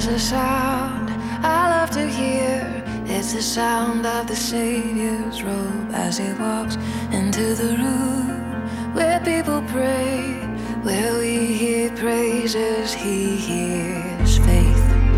is a sound I love to hear. It's the sound of the Savior's robe as he walks into the room where people pray, where we hear praises, he hears faith.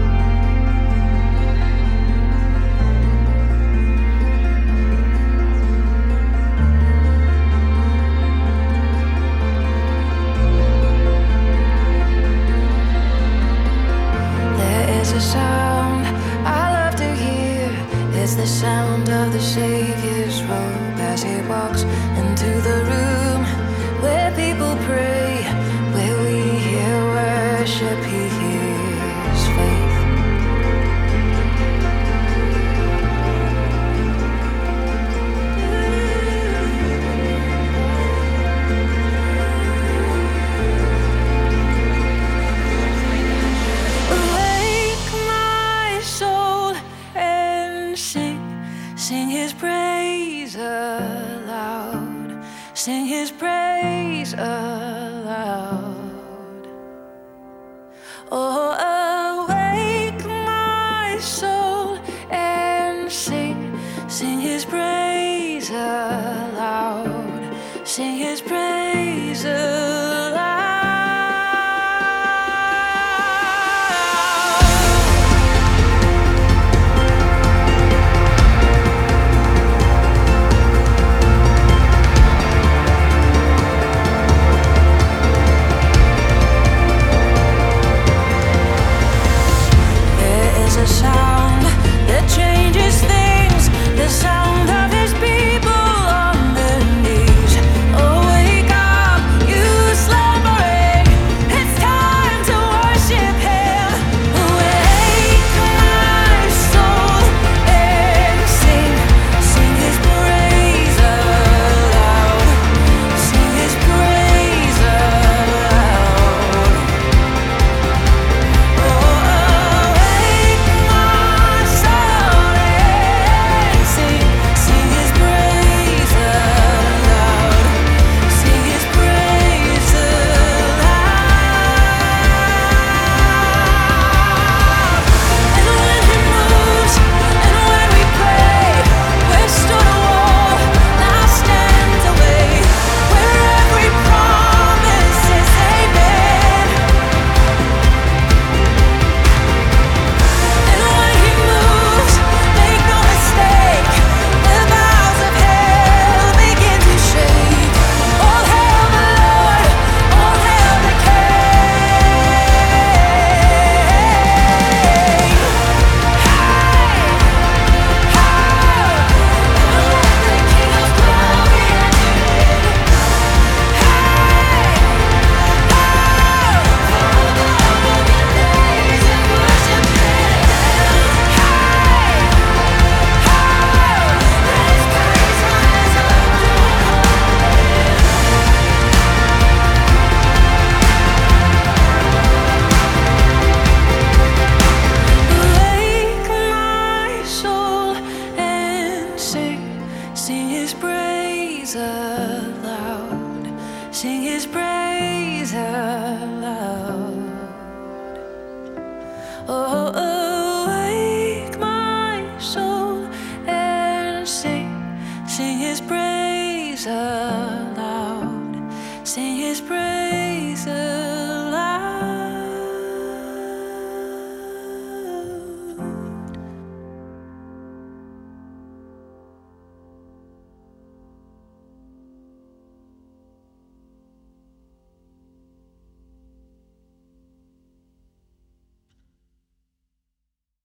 A sound I love to hear. It's the sound of the Savior's robe as he walks into the room where people pray, where we hear worship, he hears faith. Sing his praise aloud. Sing his praise aloud. Oh, awake my soul and sing. Sing his praise aloud. Sing his praise aloud. A sound that changes things, the sound of his people on their knees. Oh, wake up, you slumbering, it's time to worship him. Wake my soul and sing, sing his praise aloud, sing his praise aloud. Sing his praise aloud. Sing his praise aloud. Oh, awake my soul and sing. Sing his praise aloud. Sing his praise.